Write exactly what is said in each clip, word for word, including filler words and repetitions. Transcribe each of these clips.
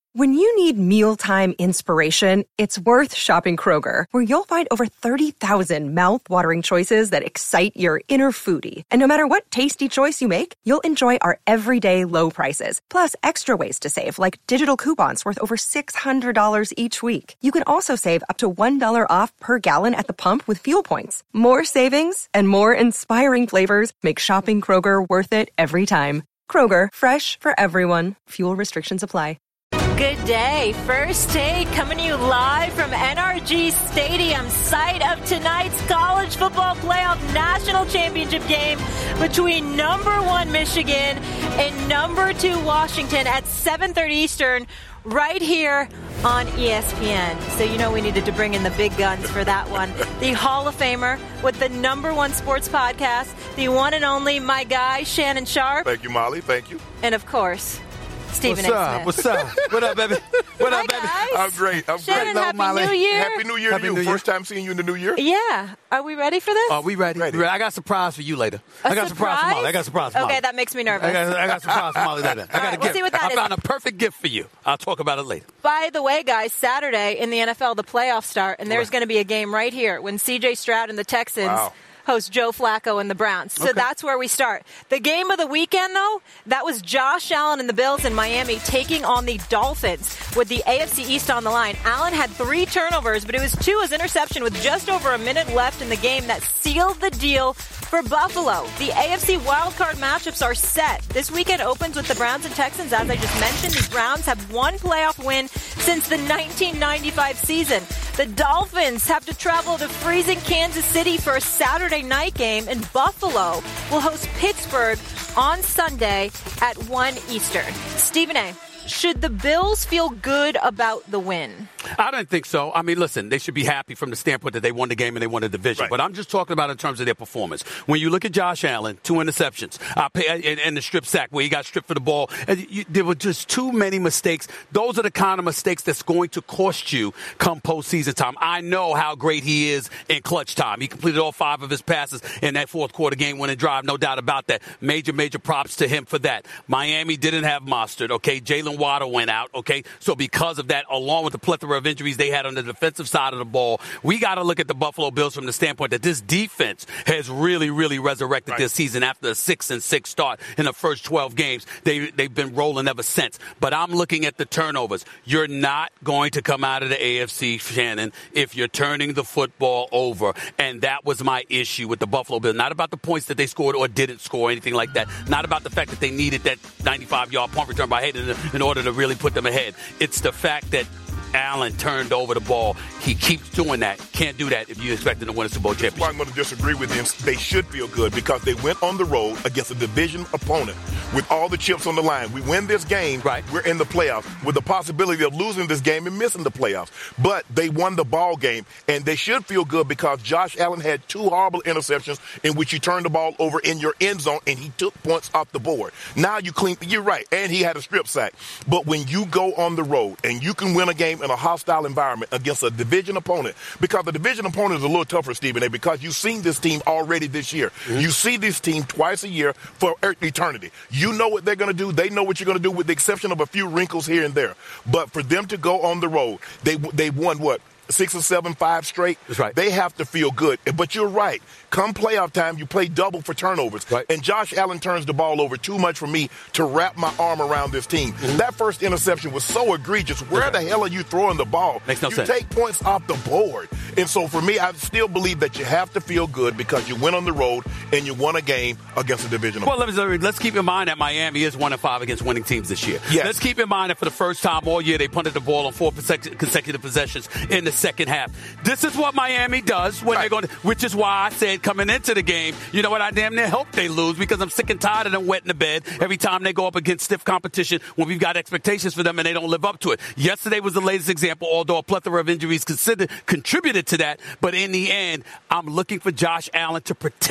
When you need mealtime inspiration, it's worth shopping Kroger, where you'll find over thirty thousand mouth-watering choices that excite your inner foodie. And no matter what tasty choice you make, you'll enjoy our everyday low prices, plus extra ways to save, like digital coupons worth over six hundred dollars each week. You can also save up to one dollar off per gallon at the pump with fuel points. More savings and more inspiring flavors make shopping Kroger worth it every time. Kroger, fresh for everyone. Fuel restrictions apply. Good day. First Take coming to you live from N R G Stadium, site of tonight's college football playoff national championship game between number one Michigan and number two Washington at seven thirty Eastern right here on E S P N. So you know we needed to bring in the big guns for that one. The Hall of Famer with the number one sports podcast, the one and only my guy, Shannon Sharpe. Thank you, Molly. Thank you. And of course, Stephen What's up? What's up? What up, baby? What Hi, up, baby? guys. I'm great. I'm Shannon, great. Happy Molly. New Year. Happy New Year Happy to you. New Year. First time seeing you in the new year? Yeah. Are we ready for this? Are we ready? Ready. I got a surprise for you later. A I got a surprise for Molly. I got a surprise for Molly. Okay, that makes me nervous. I got, I got a surprise for Molly later. I got All right, a we'll gift. see what that I is. found a perfect gift for you. I'll talk about it later. By the way, guys, Saturday in the N F L, the playoffs start, and there's Right. going to be a game right here when C J Stroud and the Texans Wow. host Joe Flacco and the Browns. So Okay. that's where we start. The game of the weekend, though, that was Josh Allen and the Bills in Miami taking on the Dolphins with the A F C East on the line. Allen had three turnovers, but it was two as interception with just over a minute left in the game that sealed the deal for Buffalo. The A F C wildcard matchups are set. This weekend opens with the Browns and Texans. As I just mentioned, the Browns have one playoff win since the nineteen ninety-five season. The Dolphins have to travel to freezing Kansas City for a Saturday night game, and Buffalo will host Pittsburgh on Sunday at one Eastern. Stephen A., should the Bills feel good about the win? I don't think so. I mean, listen, they should be happy from the standpoint that they won the game and they won the division. Right. But I'm just talking about in terms of their performance. When you look at Josh Allen, two interceptions, uh, and, and the strip sack where he got stripped for the ball, and you, there were just too many mistakes. Those are the kind of mistakes that's going to cost you come postseason time. I know how great he is in clutch time. He completed all five of his passes in that fourth quarter game-winning drive, no doubt about that. Major, major props to him for that. Miami didn't have Mostert, okay? Jalen Waddle went out, okay? So because of that, along with the plethora of injuries they had on the defensive side of the ball, we got to look at the Buffalo Bills from the standpoint that this defense has really, really resurrected Right. this season after a six and six start in the first twelve games. They, they've been rolling ever since. But I'm looking at the turnovers. You're not going to come out of the A F C, Shannon, if you're turning the football over. And that was my issue with the Buffalo Bills. Not about the points that they scored or didn't score, anything like that. Not about the fact that they needed that ninety-five-yard punt return by Hayden in order to really put them ahead. It's the fact that Allen turned over the ball. He keeps doing that. Can't do that if you expect him to win a Super Bowl championship. Well, I'm going to disagree with them. They should feel good because they went on the road against a division opponent with all the chips on the line. We win this game, right. We're in the playoffs with the possibility of losing this game and missing the playoffs. But they won the ball game, and they should feel good because Josh Allen had two horrible interceptions in which he turned the ball over in your end zone, and he took points off the board. Now you clean. You're right, and he had a strip sack. But when you go on the road and you can win a game in a hostile environment against a division opponent, because the division opponent is a little tougher, Stephen A., because you've seen this team already this year. Mm-hmm. You see this team twice a year for eternity. You know what they're going to do. They know what you're going to do with the exception of a few wrinkles here and there. But for them to go on the road, they they won what? Six or seven, five straight. That's right. They have to feel good. But you're right. Come playoff time, you play double for turnovers. Right. And Josh Allen turns the ball over too much for me to wrap my arm around this team. Mm-hmm. That first interception was so egregious. Where right. the hell are you throwing the ball? Makes no you sense. take points off the board. And so for me, I still believe that you have to feel good because you went on the road and you won a game against a division Well, opponent. let's, let's keep in mind that Miami is one and five against winning teams this year. Yes. Let's keep in mind that for the first time all year, they punted the ball on four consecutive possessions in the second half. This is what Miami does when Right. they're going to, which is why I said coming into the game, you know what, I damn near hope they lose because I'm sick and tired of them wetting the bed every time they go up against stiff competition when we've got expectations for them and they don't live up to it. Yesterday was the latest example, although a plethora of injuries considered, contributed to that. But in the end, I'm looking for Josh Allen to protect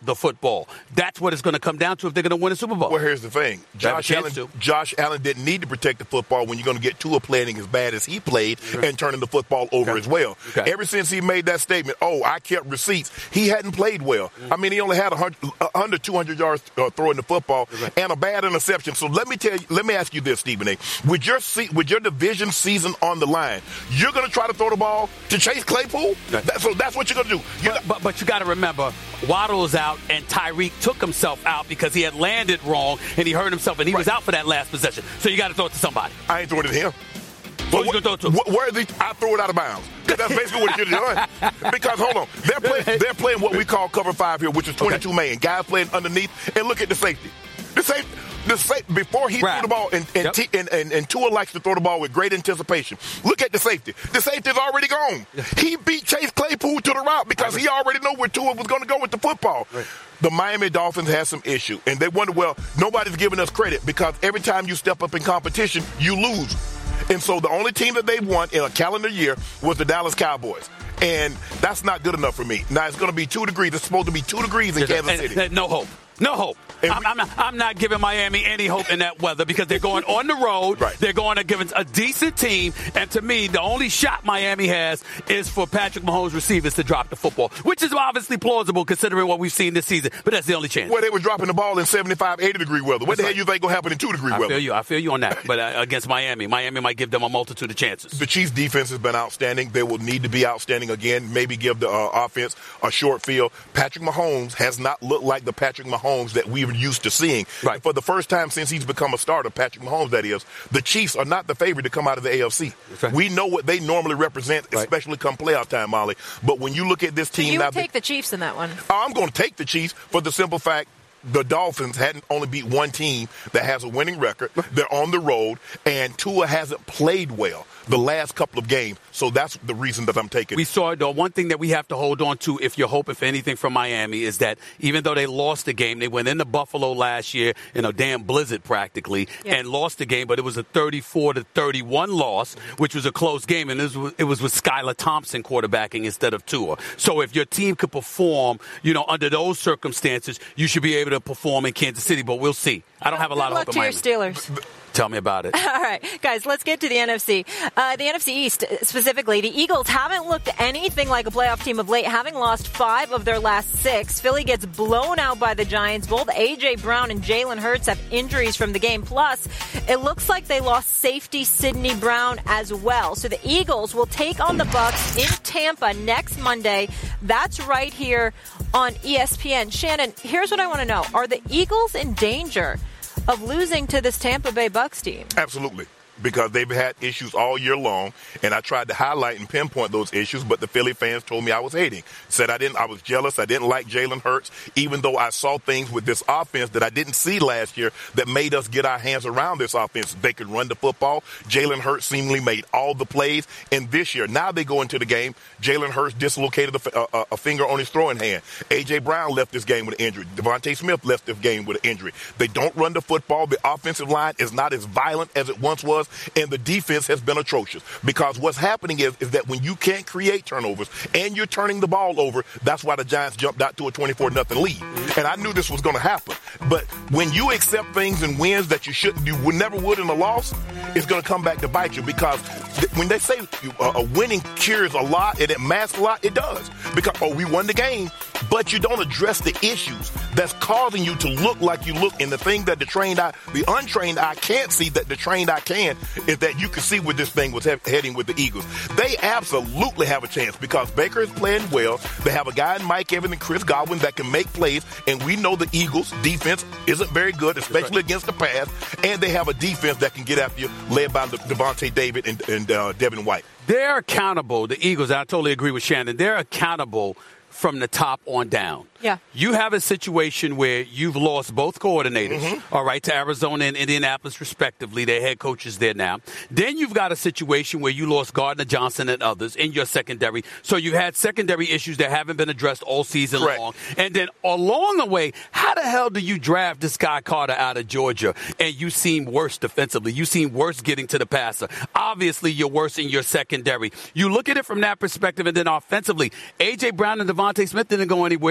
the football. That's what it's going to come down to if they're going to win a Super Bowl. Well, here's the thing. Josh Allen, Josh Allen didn't need to protect the football when you're going to get Tua playing as bad as he played okay. and turning the football over okay. as well. Okay. Ever since he made that statement, oh, I kept receipts, he hadn't played well. Mm-hmm. I mean, he only had one hundred, uh, under two hundred yards uh, throwing the football okay. and a bad interception. So let me tell you, let me ask you this, Stephen A. With your, se- with your division season on the line, you're going to try to throw the ball to Chase Claypool? Okay. That, so that's what you're going to do. But, but, but you got to remember, Waddle is out and Tyreek took himself out because he had landed wrong and he hurt himself and he right. was out for that last possession. So you got to throw it to somebody. I ain't throwing it to him. What, what, throw it to? Wh- where is he? I throw it out of bounds. That's basically what you're doing. Because, hold on, they're playing, they're playing what we call cover five here, which is twenty-two okay. man. Guys playing underneath. And look at the safety. The safety. The sa- before he right. threw the ball, and and, yep. T- and, and and Tua likes to throw the ball with great anticipation. Look at the safety. The safety's already gone. He beat Chase Claypool to the route because he already knew where Tua was going to go with the football. Right. The Miami Dolphins had some issue, and they wonder, well, nobody's giving us credit because every time you step up in competition, you lose. And so the only team that they won in a calendar year was the Dallas Cowboys. And that's not good enough for me. Now, it's going to be two degrees. It's supposed to be two degrees in Kansas City. And, no hope. No hope. I'm, I'm, not, I'm not giving Miami any hope in that weather because they're going on the road. Right. They're going against a decent team. And to me, the only shot Miami has is for Patrick Mahomes' receivers to drop the football, which is obviously plausible considering what we've seen this season. But that's the only chance. Well, they were dropping the ball in seventy-five, eighty degree weather. What that's the hell right. you think going to happen in two degree I weather? I feel you. I feel you on that. But uh, against Miami, Miami might give them a multitude of chances. The Chiefs' defense has been outstanding. They will need to be outstanding again. Maybe give the uh, offense a short field. Patrick Mahomes has not looked like the Patrick Mahomes that we were used to seeing. Right. For the first time since he's become a starter, Patrick Mahomes, that is, the Chiefs are not the favorite to come out of the A F C. Right. We know what they normally represent, right. especially come playoff time, Molly. But when you look at this team... So you now, would take the Chiefs in that one? I'm going to take the Chiefs for the simple fact the Dolphins hadn't only beat one team that has a winning record. They're on the road, and Tua hasn't played well the last couple of games. So that's the reason that I'm taking. We saw, though, one thing that we have to hold on to if you're hoping for anything from Miami is that even though they lost the game, they went into Buffalo last year in a damn blizzard practically yeah. and lost the game, but it was a thirty-four to thirty-one loss, which was a close game, and it was, it was with Skylar Thompson quarterbacking instead of Tua. So if your team could perform, you know, under those circumstances, you should be able to perform in Kansas City, but we'll see. I don't have a lot Good of hope in Miami. Good luck to your Steelers. Tell me about it. All right, guys, let's get to the N F C. Uh, the N F C East, specifically, the Eagles haven't looked anything like a playoff team of late, having lost five of their last six. Philly gets blown out by the Giants. Both A J. Brown and Jalen Hurts have injuries from the game. Plus, it looks like they lost safety Sidney Brown as well. So the Eagles will take on the Bucs in Tampa next Monday. That's right here on E S P N. Shannon, here's what I want to know. Are the Eagles in danger of losing to this Tampa Bay Bucs team? Absolutely. Because they've had issues all year long, and I tried to highlight and pinpoint those issues, but the Philly fans told me I was hating. Said I didn't, I was jealous, I didn't like Jalen Hurts, even though I saw things with this offense that I didn't see last year that made us get our hands around this offense. They could run the football. Jalen Hurts seemingly made all the plays. And this year, now they go into the game, Jalen Hurts dislocated a, a, a finger on his throwing hand. A J. Brown left this game with an injury. Devontae Smith left this game with an injury. They don't run the football. The offensive line is not as violent as it once was. And the defense has been atrocious because what's happening is, is that when you can't create turnovers and you're turning the ball over, that's why the Giants jumped out to a twenty-four nothing lead. And I knew this was going to happen. But when you accept things and wins that you shouldn't, you would never would in a loss, it's going to come back to bite you because th- when they say uh, a winning cures a lot and it masks a lot, it does. Because, oh, we won the game, but you don't address the issues that's causing you to look like you look. And the thing that the trained eye, the untrained eye can't see that the trained eye can is that you can see where this thing was he- heading with the Eagles. They absolutely have a chance because Baker is playing well. They have a guy in Mike Evans and Chris Godwin that can make plays, and we know the Eagles' defense isn't very good, especially right. against the pass, and they have a defense that can get after you, led by Devontae David and, and uh, Devin White. They're accountable, the Eagles, I totally agree with Shannon, they're accountable from the top on down. Yeah. You have a situation where you've lost both coordinators, mm-hmm. all right, to Arizona and Indianapolis respectively. Their head coaches there now. Then you've got a situation where you lost Gardner Johnson and others in your secondary. So you've had secondary issues that haven't been addressed all season Correct. long. And then along the way, how the hell do you draft this guy Carter out of Georgia and you seem worse defensively? You seem worse getting to the passer. Obviously, you're worse in your secondary. You look at it from that perspective, and then offensively, A J. Brown and Devontae Smith didn't go anywhere.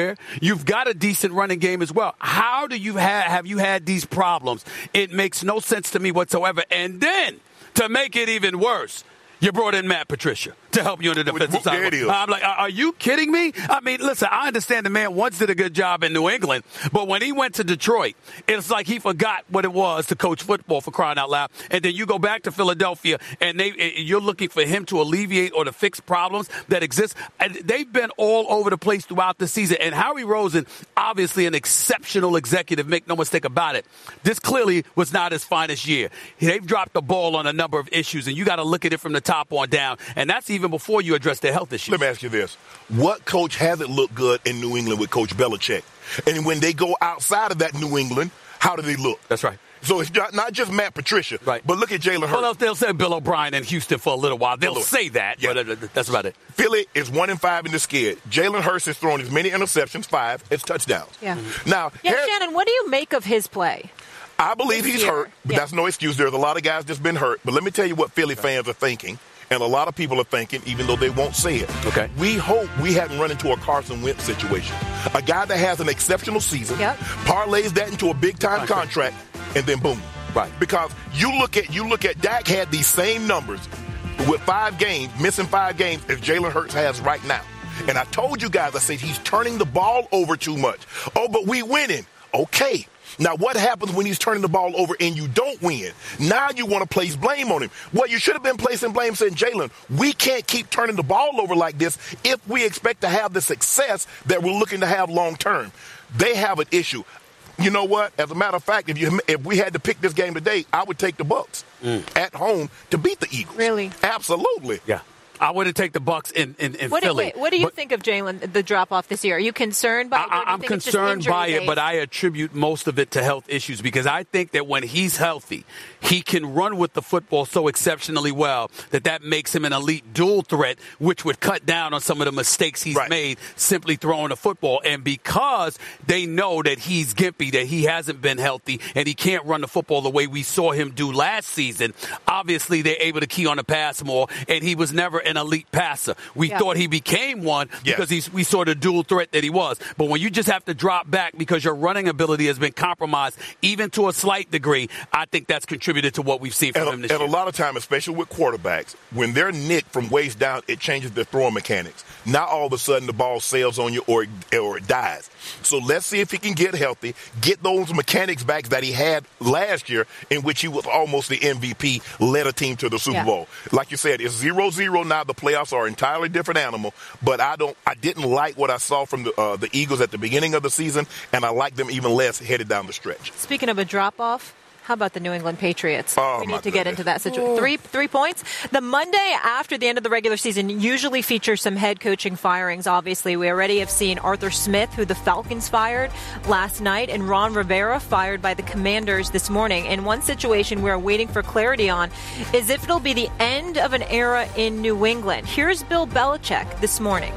You've got a decent running game as well. How do you have, have you had these problems? It makes no sense to me whatsoever. And then, to make it even worse, you brought in Matt Patricia to help you on the defensive side. I'm like, are you kidding me? I mean, listen, I understand the man once did a good job in New England, but when he went to Detroit, it's like he forgot what it was to coach football, for crying out loud. And then you go back to Philadelphia, and they you're looking for him to alleviate or to fix problems that exist. And they've been all over the place throughout the season. And Howie Roseman, obviously an exceptional executive, make no mistake about it. This clearly was not his finest year. They've dropped the ball on a number of issues, and you got to look at it from the top on down. And that's even before you address their health issues. Let me ask you this. What coach hasn't looked good in New England with Coach Belichick? And when they go outside of that New England, how do they look? That's right. So it's not, not just Matt Patricia, right. but look at Jalen Hurts. Well, they'll say Bill O'Brien in Houston for a little while. They'll Lord. say that, yeah. but uh, that's about it. Philly is one and five in the skid. Jalen Hurts has thrown as many interceptions, five, as touchdowns. Yeah. Mm-hmm. Now, yeah, Harris, Shannon, what do you make of his play? I believe this he's year? hurt, but yeah. that's no excuse. There's a lot of guys that's been hurt. But let me tell you what Philly fans are thinking. And a lot of people are thinking, even though they won't say it. Okay. We hope we haven't run into a Carson Wentz situation. A guy that has an exceptional season, yep. parlays that into a big-time okay. contract, and then boom. Right. Because you look at you look at Dak had these same numbers with five games, missing five games, as Jalen Hurts has right now. And I told you guys, I said he's turning the ball over too much. Oh, but we winning. Okay. Now, what happens when he's turning the ball over and you don't win? Now you want to place blame on him. Well, you should have been placing blame saying, Jalen, we can't keep turning the ball over like this if we expect to have the success that we're looking to have long term. They have an issue. You know what? As a matter of fact, if you if we had to pick this game today, I would take the Bucs mm. at home to beat the Eagles. Really? Absolutely. Yeah. I wouldn't take the Bucs in, in, in what Philly. Do, wait, what do you but, think of Jalen, the drop-off this year? Are you concerned by it? I, I'm concerned by it, but I attribute most of it to health issues because I think that when he's healthy, he can run with the football so exceptionally well that that makes him an elite dual threat, which would cut down on some of the mistakes he's right. made simply throwing the football. And because they know that he's gimpy, that he hasn't been healthy, and he can't run the football the way we saw him do last season, obviously they're able to key on the pass more, and he was never an elite passer. We yeah. thought he became one because yes. he's, we saw the dual threat that he was. But when you just have to drop back because your running ability has been compromised, even to a slight degree, I think that's contributed to what we've seen from and him this and year. And a lot of time, especially with quarterbacks, when they're nicked from waist down, it changes their throwing mechanics. Now all of a sudden the ball sails on you or, or it dies. So let's see if he can get healthy, get those mechanics back that he had last year in which he was almost the M V P, led a team to the Super yeah. Bowl. Like you said, it's zero zero now. The playoffs are an entirely different animal, but I don't, I didn't like what I saw from the, uh, the Eagles at the beginning of the season, and I like them even less headed down the stretch. Speaking of a drop-off, how about the New England Patriots? Oh, we need to goodness. get into that situation. Three three points. The Monday after the end of the regular season usually features some head coaching firings, obviously. We already have seen Arthur Smith, who the Falcons fired last night, and Ron Rivera fired by the Commanders this morning. And one situation we're waiting for clarity on is if it'll be the end of an era in New England. Here's Bill Belichick this morning.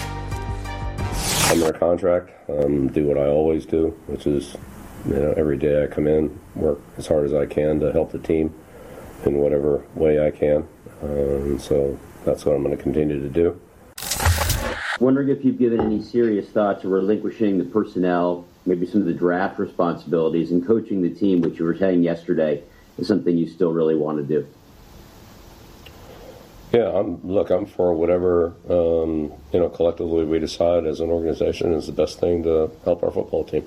Under contract, um, do what I always do, which is, you know, every day I come in, work as hard as I can to help the team in whatever way I can. Um, so that's what I'm going to continue to do. Wondering if you've given any serious thought to relinquishing the personnel, maybe some of the draft responsibilities, and coaching the team, which you were saying yesterday is something you still really want to do. Yeah, I'm, look, I'm for whatever, um, you know, collectively we decide as an organization is the best thing to help our football team.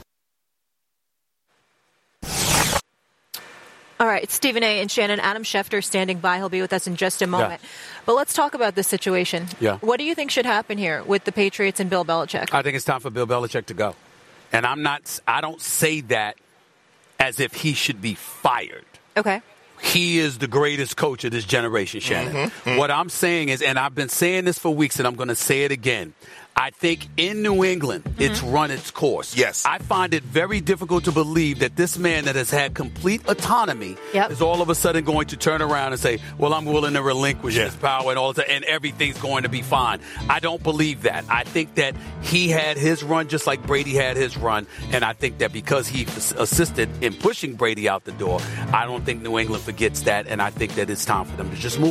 All right, Stephen A. and Shannon, Adam Schefter standing by. He'll be with us in just a moment. Yeah. But let's talk about this situation. Yeah. What do you think should happen here with the Patriots and Bill Belichick? I think it's time for Bill Belichick to go. And I'm not, I don't say that as if he should be fired. Okay. He is the greatest coach of this generation, Shannon. Mm-hmm, mm-hmm. What I'm saying is, and I've been saying this for weeks, and I'm going to say it again, I think in New England, mm-hmm. it's run its course. Yes. I find it very difficult to believe that this man that has had complete autonomy yep. is all of a sudden going to turn around and say, well, I'm willing to relinquish yeah. his power and all that, and everything's going to be fine. I don't believe that. I think that he had his run just like Brady had his run, and I think that because he assisted in pushing Brady out the door, I don't think New England forgets that, and I think that it's time for them to just move on.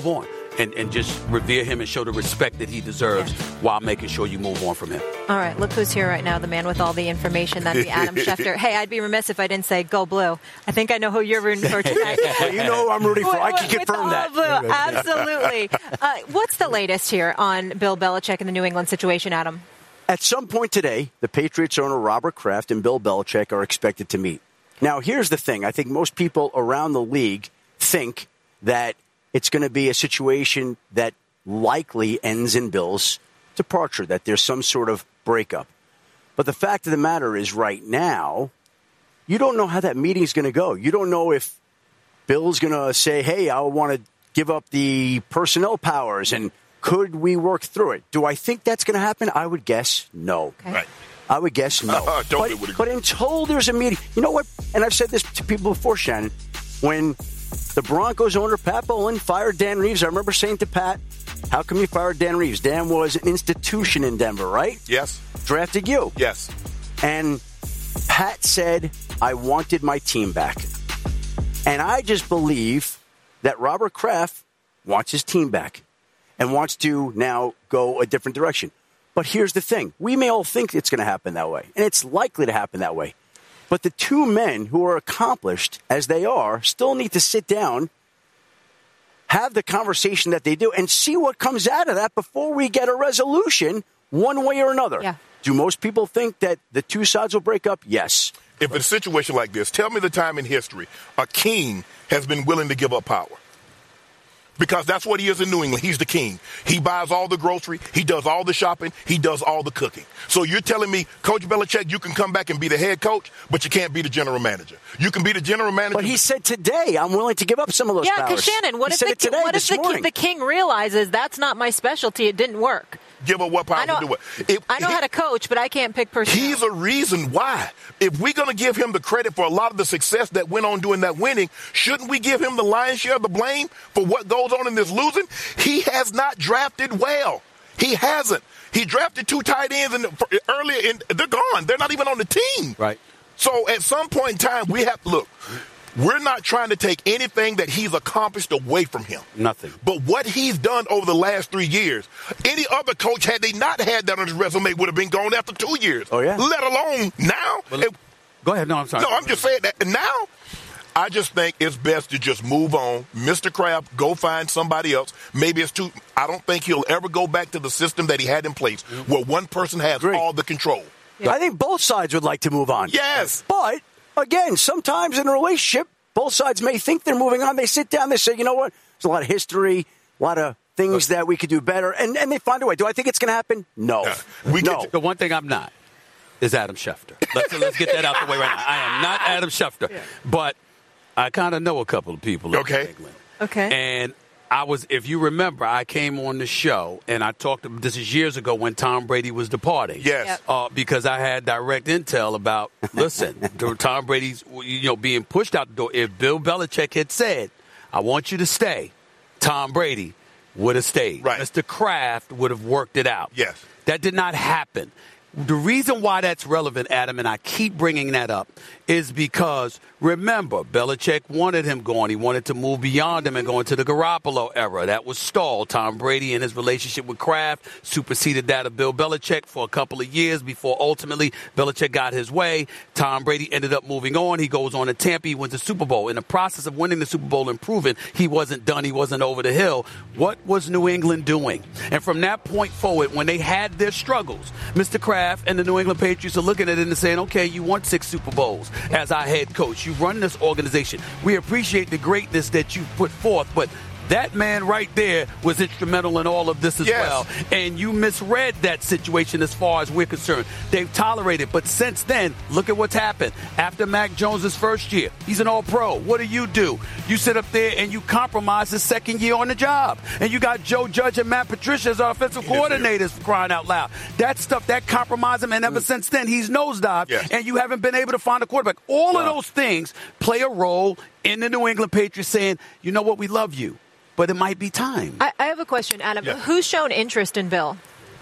and, and just revere him and show the respect that he deserves yeah. while making sure you move on from him. All right, look who's here right now, the man with all the information. That's the Adam Schefter. Hey, I'd be remiss if I didn't say go blue. I think I know who you're rooting for tonight. Well, you know who I'm rooting for. I can with confirm that. Blue. Absolutely. Uh, what's the latest here on Bill Belichick and the New England situation, Adam? At some point today, the Patriots owner Robert Kraft and Bill Belichick are expected to meet. Now, here's the thing. I think most people around the league think that it's going to be a situation that likely ends in Bill's departure, that there's some sort of breakup. But the fact of the matter is right now, you don't know how that meeting is going to go. You don't know if Bill's going to say, hey, I want to give up the personnel powers, and could we work through it? Do I think that's going to happen? I would guess no. Okay. Right. I would guess no. Uh, but, but until there's a meeting, you know what? And I've said this to people before, Shannon, when the Broncos owner, Pat Bowlen, fired Dan Reeves. I remember saying to Pat, how come you fired Dan Reeves? Dan was an institution in Denver, right? Yes. Drafted you. Yes. And Pat said, I wanted my team back. And I just believe that Robert Kraft wants his team back and wants to now go a different direction. But here's the thing. We may all think it's going to happen that way, and it's likely to happen that way. But the two men who are accomplished as they are still need to sit down, have the conversation that they do, and see what comes out of that before we get a resolution one way or another. Yeah. Do most people think that the two sides will break up? Yes. If it's a situation like this, tell me the time in history a king has been willing to give up power. Because that's what he is in New England. He's the king. He buys all the grocery. He does all the shopping. He does all the cooking. So you're telling me, Coach Belichick, you can come back and be the head coach, but you can't be the general manager. You can be the general manager. But he said today, I'm willing to give up some of those yeah, powers. Yeah, because Shannon, what he if, said the, it today, what if the, king, the king realizes that's not my specialty, it didn't work? Give her what power I know, to do it. If, I know he, how to coach, but I can't pick personnel. He's a reason why. If we're going to give him the credit for a lot of the success that went on doing that winning, shouldn't we give him the lion's share of the blame for what goes on in this losing? He has not drafted well. He hasn't. He drafted two tight ends in the, earlier, and they're gone. They're not even on the team. Right. So at some point in time, we have to look. We're not trying to take anything that he's accomplished away from him. Nothing. But what he's done over the last three years, any other coach, had they not had that on his resume, would have been gone after two years. Oh, yeah? Let alone now. Well, it, go ahead. No, I'm sorry. no, I'm just saying that. And now, I just think it's best to just move on. Mister Kraft, go find somebody else. Maybe it's too – I don't think he'll ever go back to the system that he had in place where one person has Great. all the control. Yeah. I think both sides would like to move on. Yes. But – again, sometimes in a relationship, both sides may think they're moving on. They sit down, they say, you know what, there's a lot of history, a lot of things that we could do better, and, and they find a way. Do I think it's going to happen? No. Uh, we no. get The one thing I'm not is Adam Schefter. Let's, let's get that out the way right now. I am not Adam Schefter, yeah. But I kind of know a couple of people okay. in England. Okay. And I was, if you remember, I came on the show and I talked. This is years ago when Tom Brady was departing. Yes. Yep. Uh, because I had direct intel about. Listen, Tom Brady's, you know, being pushed out the door. If Bill Belichick had said, "I want you to stay," Tom Brady would have stayed. Right. Mister Kraft would have worked it out. Yes. That did not happen. The reason why that's relevant, Adam, and I keep bringing that up, is because, remember, Belichick wanted him going. He wanted to move beyond him and go into the Garoppolo era. That was stalled. Tom Brady and his relationship with Kraft superseded that of Bill Belichick for a couple of years before ultimately Belichick got his way. Tom Brady ended up moving on. He goes on to Tampa. He wins the Super Bowl. In the process of winning the Super Bowl and proving he wasn't done, he wasn't over the hill, what was New England doing? And from that point forward, when they had their struggles, Mister Kraft and the New England Patriots are looking at it and saying, okay, you won six Super Bowls as our head coach. You run this organization. We appreciate the greatness that you put forth, but that man right there was instrumental in all of this as yes. well. And you misread that situation as far as we're concerned. They've tolerated. But since then, look at what's happened. After Mac Jones' first year, he's an all-pro. What do you do? You sit up there and you compromise his second year on the job. And you got Joe Judge and Matt Patricia as offensive coordinators for crying out loud. That stuff, that compromised him. And ever mm. since then, he's nosedived. Yes. And you haven't been able to find a quarterback. All wow. of those things play a role in the New England Patriots saying, you know what, we love you. But it might be time. I, I have a question, Adam. Yeah. Who's shown interest in Bill?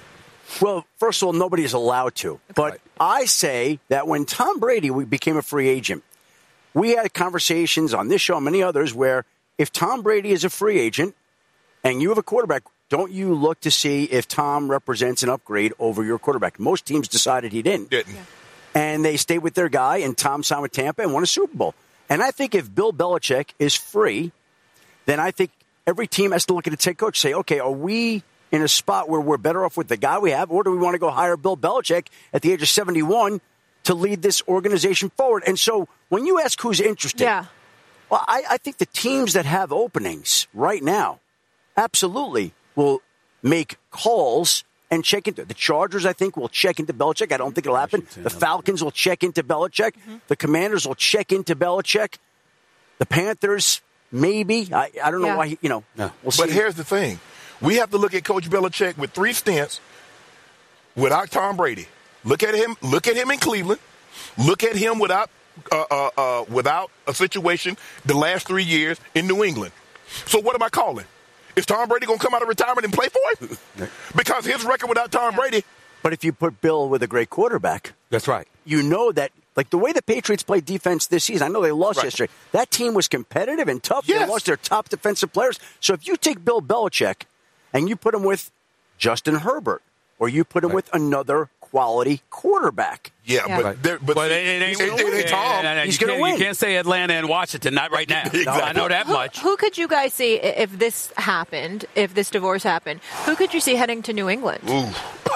Well, first of all, nobody is allowed to. Okay. But I say that when Tom Brady became a free agent, we had conversations on this show and many others where if Tom Brady is a free agent, and you have a quarterback, don't you look to see if Tom represents an upgrade over your quarterback? Most teams decided he didn't. Didn't. Yeah. And they stayed with their guy, and Tom signed with Tampa and won a Super Bowl. And I think if Bill Belichick is free, then I think every team has to look at its head coach and say, okay, are we in a spot where we're better off with the guy we have, or do we want to go hire Bill Belichick at the age of seventy-one to lead this organization forward? And so when you ask who's interested, yeah. well, I, I think the teams that have openings right now absolutely will make calls and check into the Chargers. I think will check into Belichick. I don't think it'll happen. The Falcons will check into Belichick. Mm-hmm. The Commanders will check into Belichick. The Panthers, maybe. I, I don't know yeah. why. He, you know, yeah. we'll see. But here's the thing: we have to look at Coach Belichick with three stints without Tom Brady. Look at him. Look at him in Cleveland. Look at him without uh, uh, uh, without a situation the last three years in New England. So what am I calling? Is Tom Brady going to come out of retirement and play for him? Because his record without Tom yeah. Brady. But if you put Bill with a great quarterback, that's right. You know that, like the way the Patriots played defense this season, I know they lost right. yesterday. That team was competitive and tough. Yes. They lost their top defensive players. So if you take Bill Belichick and you put him with Justin Herbert, or you put him right. with another quality quarterback. Yeah, yeah. but there, but well, it, it ain't, it, it ain't Tom. Yeah, He's going to win. You can't say Atlanta and Washington, not right now. Exactly. No, I know that who, much. Who could you guys see if this happened, if this divorce happened? Who could you see heading to New England? Ooh.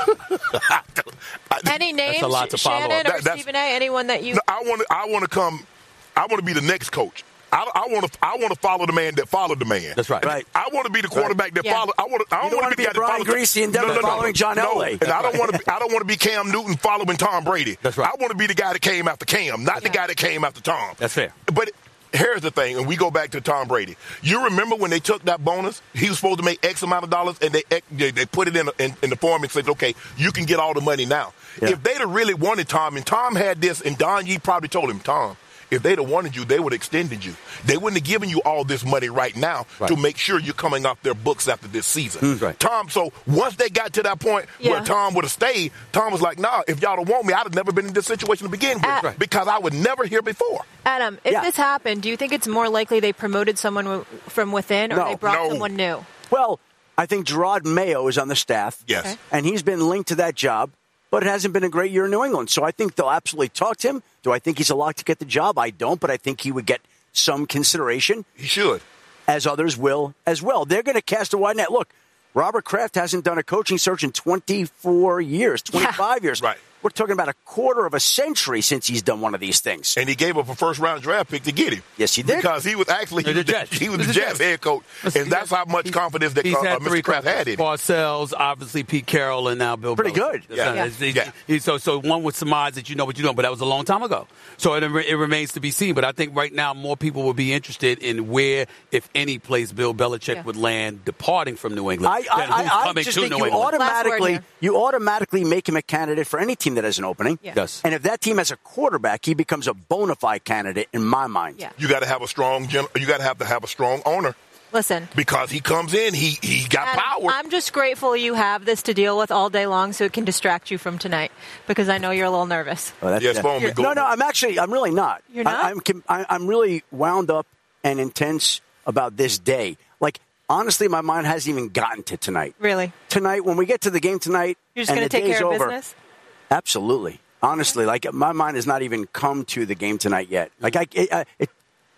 Any names? That's a lot to follow Shannon up. or That, Stephen A? Anyone that you? No, I want to. I want to come. I want to be the next coach. I, I want to. I want to follow the man that followed the man. That's right. Right. I want to be the quarterback right. that yeah. followed. I want. To, I You don't, don't want to be the guy Brian that followed Griese and Denver following John no. Elway. And I don't want to. Be, I don't want to be Cam Newton following Tom Brady. That's right. I want to be the guy that came after Cam, not yeah. the guy that came after Tom. That's fair. But here's the thing, and we go back to Tom Brady. You remember when they took that bonus? He was supposed to make X amount of dollars, and they they, they put it in, in in the form and said, "Okay, you can get all the money now." Yeah. If they'd have really wanted Tom, and Tom had this, and Don Yee probably told him, Tom, if they'd have wanted you, they would have extended you. They wouldn't have given you all this money right now right. to make sure you're coming off their books after this season. Mm, right. Tom, so once they got to that point yeah. where Tom would have stayed, Tom was like, nah, if y'all don't want me, I'd have never been in this situation to begin with Uh, because I was never here before. Adam, if Yeah. this happened, do you think it's more likely they promoted someone w- from within or No. they brought No. someone new? Well, I think Gerard Mayo is on the staff. Yes. Okay. And he's been linked to that job, but it hasn't been a great year in New England. So I think they'll absolutely talk to him. Do I think he's a lock to get the job? I don't, but I think he would get some consideration, He should. as others will as well. They're going to cast a wide net. Look, Robert Kraft hasn't done a coaching search in twenty-four years, twenty-five years. Right. We're talking about a quarter of a century since he's done one of these things. And he gave up a first-round draft pick to get him. Yes, he did. Because he was actually he The was the, Jets. he was The the Jets. Jets head coach. And that's how much confidence that He's uh, uh, had Mister three Kraft had in him. Parcells, obviously Pete Carroll, and now Bill Pretty Belichick. good. Yeah. So, it's- it's- Yeah. he- so, so one would surmise that you know what you're doing, but that was a long time ago. So it, it remains to be seen. But I think right now more people will be interested in where, if any place, Bill Belichick Yeah. would land departing from New England. I, than I, who's I, I coming just to think New you England. automatically here. you automatically make him a candidate for any team that has an opening. Yeah. Yes. And if that team has a quarterback, he becomes a bona fide candidate in my mind. Yeah. You got to have a strong gen- you got to have to have a strong owner Listen. because he comes in, he he got Adam, power. I'm just grateful you have this to deal with all day long so it can distract you from tonight because I know you're a little nervous. Oh, that's- Yes, yeah. phone me, No, go- no, I'm actually, I'm really not. You're not? I, I'm, com- I, I'm really wound up and intense about this day. Like, honestly, my mind hasn't even gotten to tonight. Really? Tonight, when we get to the game tonight, You're just and going to the take day's care of over, business? Absolutely. Honestly, like my mind has not even come to the game tonight yet. Like I, it, I- it,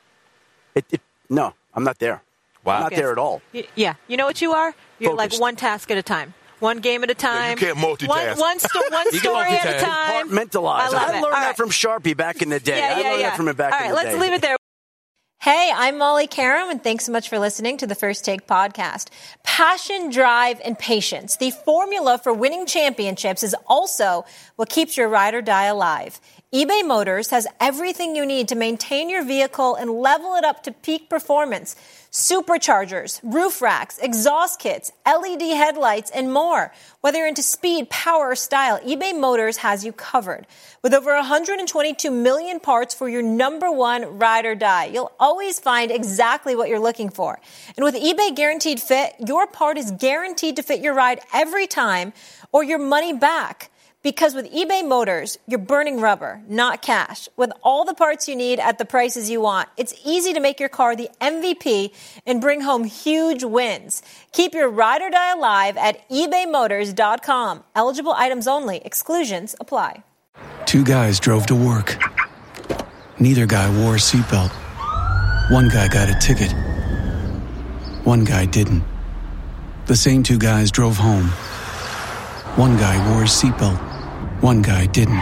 it, it no, I'm not there. Wow. I'm not Okay. there at all. Y- Yeah. You know what you are? You're Focused. like one task at a time. One game at a time. can't multitask. One, one, sto- one You can story at a multitask. time. Compartmentalize. I love I it. learned All that right. from Sharpie back in the day. Yeah, I yeah, learned yeah. that from him back All in right, the let's day. leave it there. Hey, I'm Molly Karam, and thanks so much for listening to the First Take podcast. Passion, drive, and patience. The formula for winning championships is also what keeps your ride or die alive. eBay Motors has everything you need to maintain your vehicle and level it up to peak performance. Superchargers, roof racks, exhaust kits, L E D headlights, and more. Whether you're into speed, power, or style, eBay Motors has you covered. With over one hundred twenty-two million parts for your number one ride or die, you'll always find exactly what you're looking for. And with eBay Guaranteed Fit, your part is guaranteed to fit your ride every time or your money back. Because with eBay Motors, you're burning rubber, not cash. With all the parts you need at the prices you want, it's easy to make your car the M V P and bring home huge wins. Keep your ride or die alive at ebay motors dot com. Eligible items only. Exclusions apply. Two guys drove to work. Neither guy wore a seatbelt. One guy got a ticket. One guy didn't. The same two guys drove home. One guy wore his seatbelt. One guy didn't.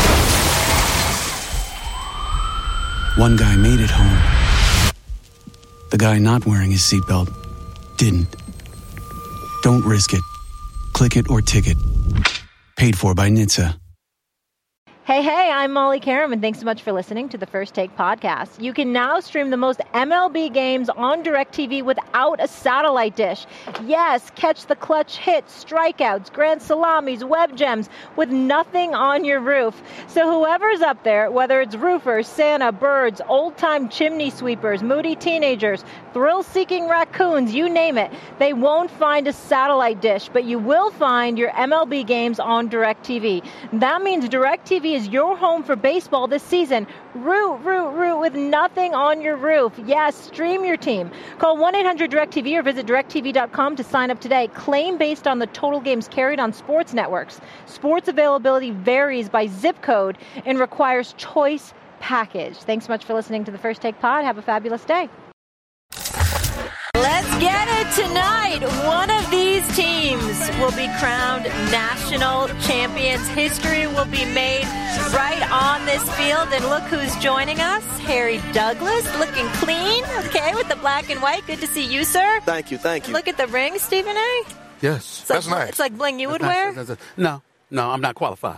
One guy made it home. The guy not wearing his seatbelt didn't. Don't risk it. Click it or ticket. Paid for by N H T S A. Hey, hey, I'm Molly Karam, and thanks so much for listening to the First Take podcast. You can now stream the most M L B games on DirecTV without a satellite dish. Yes, catch the clutch hits, strikeouts, grand salamis, web gems with nothing on your roof. So whoever's up there, whether it's roofers, Santa, birds, old-time chimney sweepers, moody teenagers, thrill-seeking raccoons, you name it, they won't find a satellite dish, but you will find your M L B games on DirecTV. That means DirecTV is your home for baseball this season. Root, root, root with nothing on your roof. Yes, stream your team. Call one eight hundred direct T V or visit direct T V dot com to sign up today. Claim based on the total games carried on sports networks. Sports availability varies by zip code and requires choice package. Thanks so much for listening to the First Take Pod. Have a fabulous day. Let's get it tonight. One of these teams will be crowned national champions. History will be made right on this field. And look who's joining us. Harry Douglas, looking clean, okay, with the black and white. Good to see you, sir. Thank you, thank you. Look at the ring, Stephen A. Yes. It's like, that's nice. It's like bling you would that's wear? nice. That's a, no. No, I'm not qualified.